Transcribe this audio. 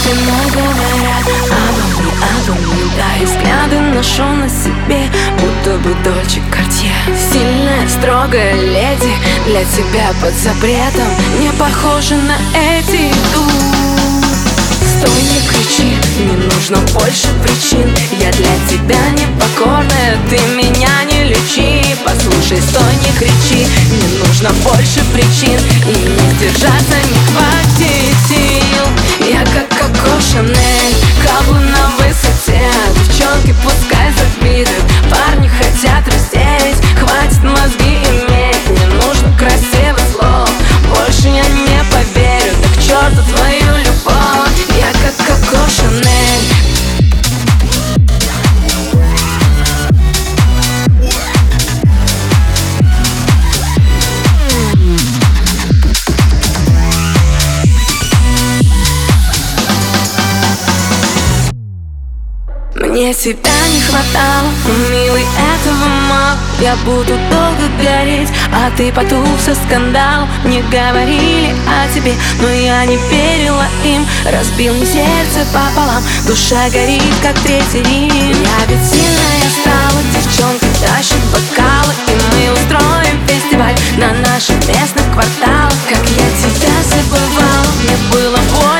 мной говорят обо мне, да, и взгляды ношу на себе, будто бы Дольче Картье. Сильная, строгая леди, для тебя под запретом, не похожа на эти. Стой, не кричи, не нужно больше причин. Я для тебя непокорная, ты меня не лечи. Послушай, стой, не кричи, не нужно больше причин. И не сдержаться не хватит сил. Я как Коко Шанель, каблу на высоте. Девчонки пускай завидуют, парни хотят раздеть. Хватит мозги иметь, не нужно красивых слов. Больше я не поверю, да к черту твою любовь. Я как Коко Шанель. Мне тебя не хватало, милый, этого мало. Я буду долго гореть, а ты потухся скандал. Мне говорили о тебе, но я не верила им. Разбил мне сердце пополам, душа горит, как Третий Рим. Я ведь сильная стала, девчонка тащит бокалы, и мы устроим фестиваль на наших местных кварталах. Как я тебя забывала, мне было больно.